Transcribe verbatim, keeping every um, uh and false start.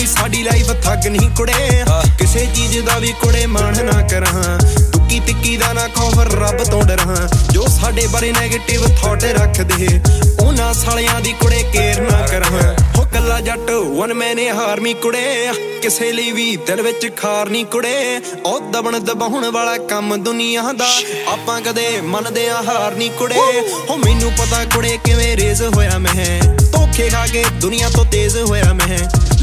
ਨੀ ਸਾਡੀ ਲਾਈਫ ਠੱਗ ਨਹੀਂ ਕੁੜੇ ਕਿਸੇ ਚੀਜ਼ ਦਾ ਵੀ ਕੁੜੇ ਮਾਣ ਨਾ ਕਰਾਂ ਦੁੱਕੀ ਤਿੱਕੀ ਦਾ ਨਾ ਖੌਫ ਰੱਬ ਤੋਂ ਡਰਾਂ ਜੋ ਸਾਡੇ ਬਾਰੇ ਨੈਗੇਟਿਵ ਥਾਟ ਰੱਖਦੇ ਉਹਨਾਂ ਸਾਲਿਆਂ ਦੀ ਕੁੜੇ ਕੇਅਰ ਨਾ ਕਰਾਂ ਹੋ ਕੱਲਾ ਜੱਟ ਵਨ ਮੈਨੇ ਹਾਰਮੀ ਕੁੜੇ ਕਿਸੇ ਲਈ ਵੀ ਦਿਲ ਵਿੱਚ ਖਾਰ ਨਹੀਂ ਕੁੜੇ ਉਹ ਦਬਣ ਦਬਾਉਣ ਵਾਲਾ ਕੰਮ ਦੁਨੀਆ ਦਾ ਆਪਾਂ ਕਦੇ ਮੰਨਦੇ ਆ ਹਾਰ ਨਹੀਂ ਕੁੜੇ ਹੋ ਮੈਨੂੰ ਪਤਾ ਕੁੜੇ ਕਿਵੇਂ ਰੇਜ਼ ਹੋਇਆ ਮੈਂ ਧੋਖੇ ਖਾ ਕੇ ਦੁਨੀਆ ਤੋਂ ਤੇਜ਼ ਹੋਇਆ ਮੈਂ